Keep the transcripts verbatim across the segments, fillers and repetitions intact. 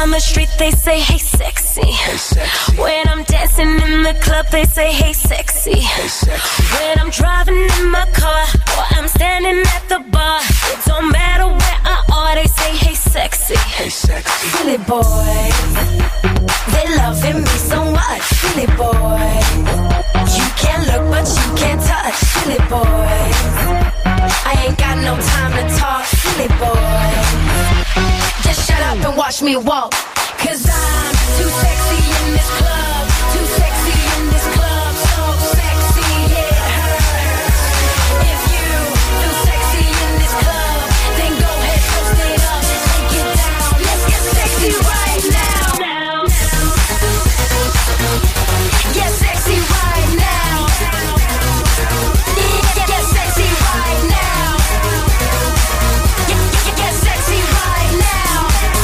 down the street, they say, hey sexy. Hey sexy. When I'm dancing in the club, they say, hey sexy. Hey sexy. When I'm driving in my car, or I'm standing at the bar, it don't matter where I are, they say, hey sexy. Hey sexy. Silly boy, they loving me so much. Silly boy, you can't look but you can't touch. Silly boy, I ain't got no time to talk. Silly boy, just shut up and watch me walk. Cause I'm too sexy in this club. Too sexy in this club. So sexy, yeah, her, her. If you too sexy in this club, then go ahead, toast it up. Take it down, let's get sexy right now. Get sexy right now. Get, get sexy right now. Get, get, get sexy right now.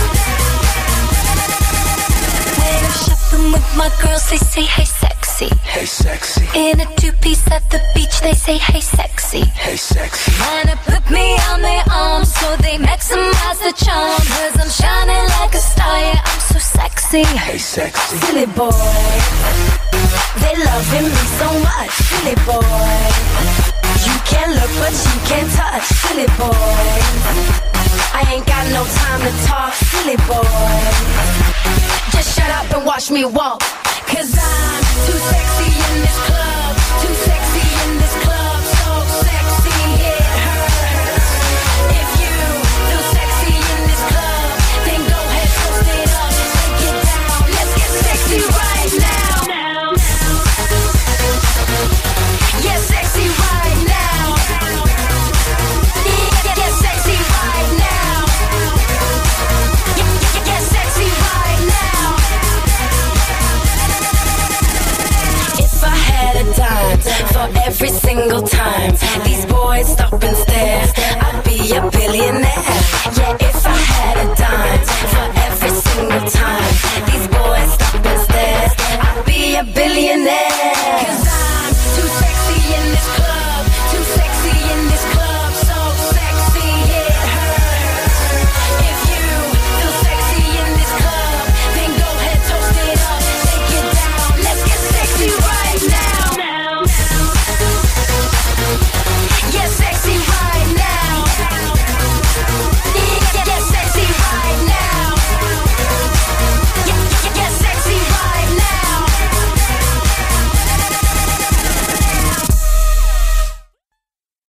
When I'm shopping with my girls, they say, hey sexy. Hey sexy. In a two-piece at the beach, they say, hey sexy. Hey sexy. Wanna put me on their arms, so they maximize the charm. Cause I'm shining like a star, yeah, I'm so sexy. Hey sexy. Silly boy, they loving me so much. Silly boy, you can't look but you can't touch. Silly boy, I ain't got no time to talk. Silly boy, just shut up and watch me walk. Cause I'm too sexy in this club. Too sexy in this club. So sexy, yeah, her, her. If you too sexy in this club, then go ahead, toast it up. Take it down, let's get sexy right now. Get sexy right now. Get, get sexy right now. Get, get, get sexy right now. If I had a dime for every single time these boys stop and stare, I'd be a billionaire.